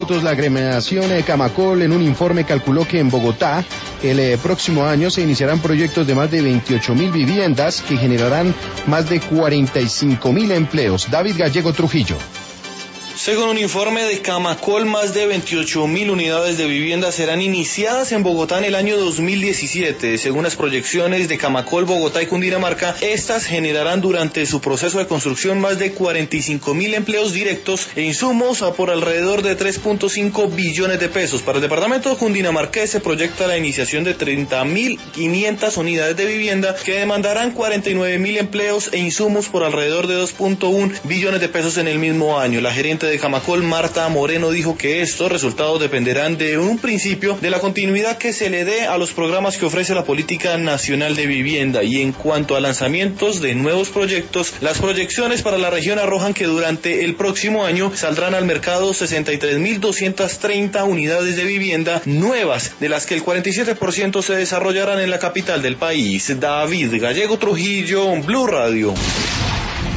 Datos, la agremiación Camacol en un informe calculó que en Bogotá el próximo año se iniciarán proyectos de más de 28.000 viviendas que generarán más de 45.000 empleos. David Gallego Trujillo. Según un informe de Camacol, más de 28.000 unidades de vivienda serán iniciadas en Bogotá en el año 2017. Según las proyecciones de Camacol, Bogotá y Cundinamarca, estas generarán durante su proceso de construcción más de 45.000 empleos directos e insumos por alrededor de 3.5 billones de pesos. Para el departamento cundinamarqués se proyecta la iniciación de 30.500 unidades de vivienda que demandarán 49.000 empleos e insumos por alrededor de 2.1 billones de pesos en el mismo año. La gerente de Camacol, Marta Moreno, dijo que estos resultados dependerán de un principio de la continuidad que se le dé a los programas que ofrece la Política Nacional de Vivienda. Y en cuanto a lanzamientos de nuevos proyectos, las proyecciones para la región arrojan que durante el próximo año saldrán al mercado 63.230 unidades de vivienda nuevas, de las que el 47% se desarrollarán en la capital del país. David Gallego Trujillo, Blue Radio.